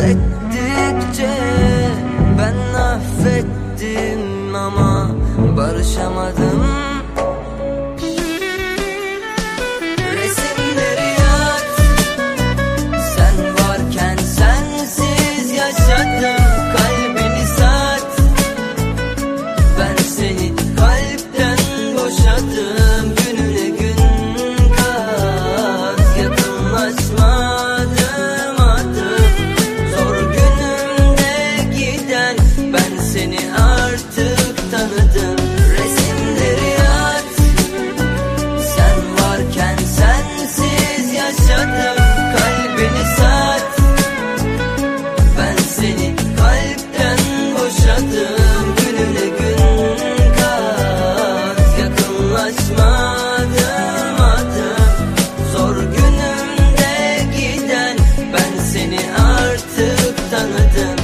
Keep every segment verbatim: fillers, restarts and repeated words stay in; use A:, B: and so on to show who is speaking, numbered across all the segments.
A: affettikçe ben affettim ama barışamadım. Resimleri at, sen varken sensiz yaşadım. Kalbini sat, ben seni kalpten boşadım. Gününe gün kat, yakınlaşmadım adım. Zor günümde giden ben seni artık tanıdım. Resimleri at, sen varken sensiz yaşadım. Kalbini sat, ben seni kalpten boşadım. Gününe gün kat, yakınlaşmadım adım. Zor günümde giden ben seni artık tanıdım.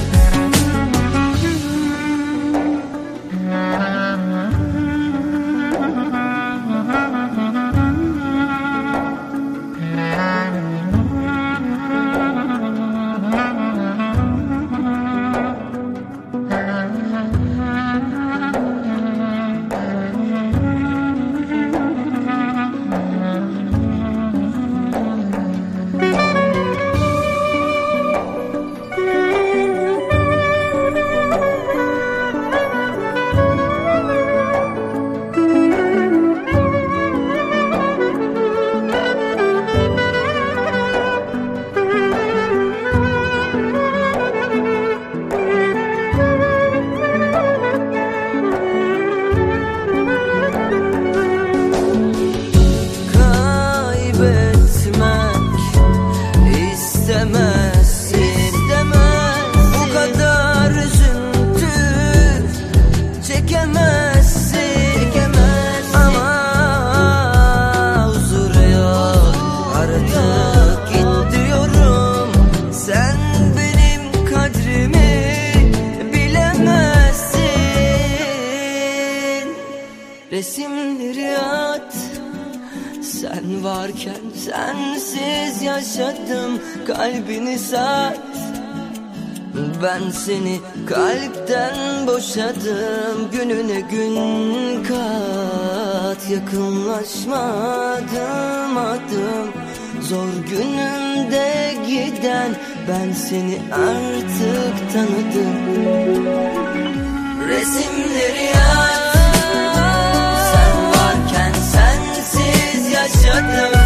A: İstemezsin, bu kadar üzüntü çekemezsin, ama huzur yok artık, git diyorum. Sen benim kadrimi bilemezsin. Resimleri at, sen varken sensiz yaşadım. Kalbini sat, ben seni kalpten boşadım. Gününe gün kat, yakınlaşmadım adım. Zor günümde giden ben seni artık tanıdım. Resimleri at, sen varken sensiz yaşadım.